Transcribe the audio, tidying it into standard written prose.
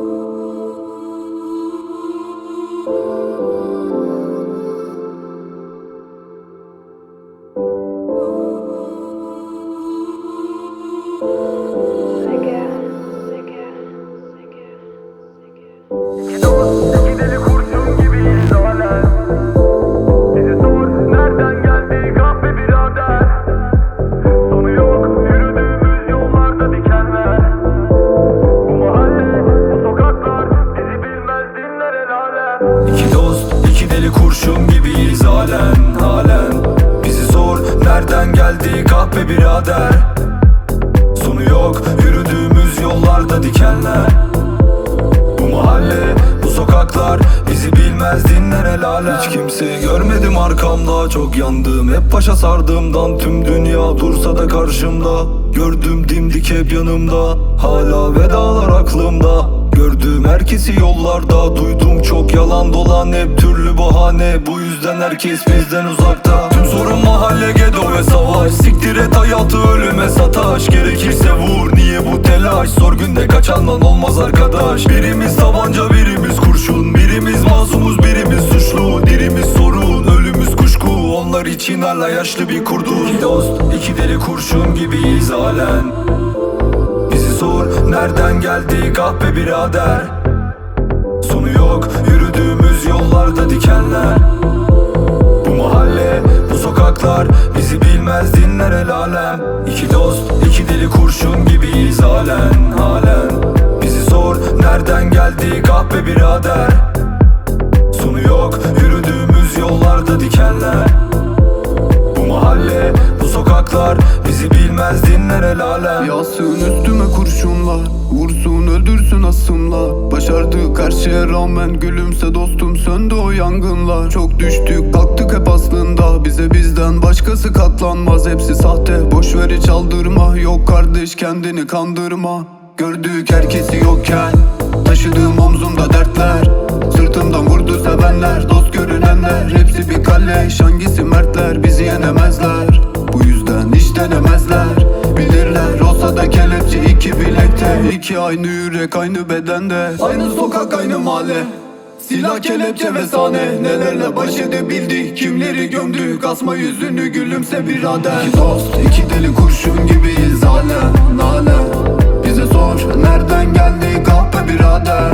İki dost, iki deli kurşun gibiyiz halen, halen. Bizi sor, nereden geldik ah be birader. Sonu yok, yürüdüğümüz yollarda dikenler. Bu mahalle, bu sokaklar bizi bilmez dinler el alem. Hiç kimseyi görmedim arkamda, çok yandım hep başa sardığımdan. Tüm dünya dursa da karşımda, gördüm dimdik hep yanımda. Hala vedalar aklımda, gördüğüm herkesi yollarda. Duydum çok yalan dolan, hep türlü bahane. Bu yüzden herkes bizden uzakta. Tüm sorun mahalle, gedo ve savaş. Siktir et hayatı, ölüme sataş. Gerekirse vur, niye bu telaş? Zor günde kaçandan olmaz arkadaş. Birimiz tabanca, birimiz kurşun. Birimiz masumuz, birimiz suçlu. Dirimiz sorun, ölümüz kuşku. Onlar için hala yaşlı bir kurduz. İki dost, iki deli kurşun gibiyiz halen. Bizi sor, nereden geldik ah be birader. Sonu yok, yürüdüğümüz yollarda dikenler. Bu mahalle, bu sokaklar bizi bilmez dinler el alem. İki dost, iki deli kurşun gibiyiz halen, halen. Bizi sor, nereden geldik ah be birader. Sonu yok, yürüdüğümüz yollarda dikenler. Bu mahalle, bu sokaklar bizi bilmez dinler el alem. Yağsın üstüme kurşunlar, vursun öldürsün asımla. Başardık her şeye rağmen, gülümse dostum söndü o yangınlar. Çok düştük kalktık hep aslında, bize bizden başkası katlanmaz. Hepsi sahte, boşver hiç aldırma. Yok kardeş kendini kandırma. Gördük herkesi yokken, taşıdığım omzumda dertler. Sırtımdan vurdu sevenler, dost görünenler. Hepsi bir kalleş, hangisi mertler? Bizi yenemezler, bu yüzden hiç denemezler. Bilirler olsa da kelepçe iki bilekte. İki aynı yürek aynı bedende, aynı sokak aynı mahalle. Silah kelepçe ve sahne, nelerle baş edebildik, kimleri gömdük. Asma yüzünü gülümse birader. İki dost, iki deli kurşun gibiyiz halen, halen. Bize sor, nereden geldik ah be birader.